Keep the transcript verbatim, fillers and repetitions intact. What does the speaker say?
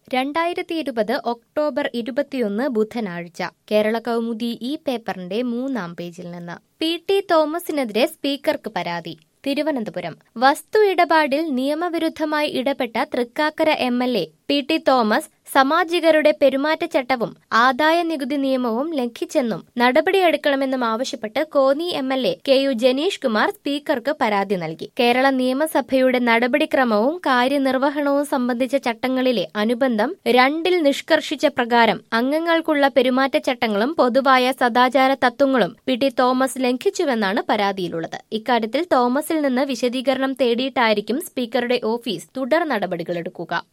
രണ്ടായിരത്തി ഇരുപത് ഒക്ടോബർ ഇരുപത്തിയൊന്ന് ബുധനാഴ്ച കേരള കൗമുദി ഈ പേപ്പറിന്റെ മൂന്നാം പേജിൽ നിന്ന് പി ടി തോമസിനെതിരെ സ്പീക്കർക്ക് പരാതി. തിരുവനന്തപുരം വസ്തു ഇടപാടിൽ നിയമവിരുദ്ധമായി ഇടപെട്ട Thrikkakara M L A P T Thomas സാമാജികരുടെ പെരുമാറ്റച്ചട്ടവും ആദായ നികുതി നിയമവും ലംഘിച്ചെന്നും നടപടിയെടുക്കണമെന്നും ആവശ്യപ്പെട്ട് Konni M L A K U Janeesh Kumar സ്പീക്കർക്ക് പരാതി നൽകി. കേരള നിയമസഭയുടെ നടപടിക്രമവും കാര്യനിർവഹണവും സംബന്ധിച്ച ചട്ടങ്ങളിലെ അനുബന്ധം രണ്ടിൽ നിഷ്കർഷിച്ച പ്രകാരം അംഗങ്ങൾക്കുള്ള പെരുമാറ്റച്ചട്ടങ്ങളും പൊതുവായ സദാചാര തത്വങ്ങളും പി ടി തോമസ് ലംഘിച്ചുവെന്നാണ് പരാതിയിലുള്ളത്. ഇക്കാര്യത്തിൽ തോമസിൽ നിന്ന് വിശദീകരണം തേടിയിട്ടായിരിക്കും സ്പീക്കറുടെ ഓഫീസ് തുടർ നടപടികളെടുക്കുക.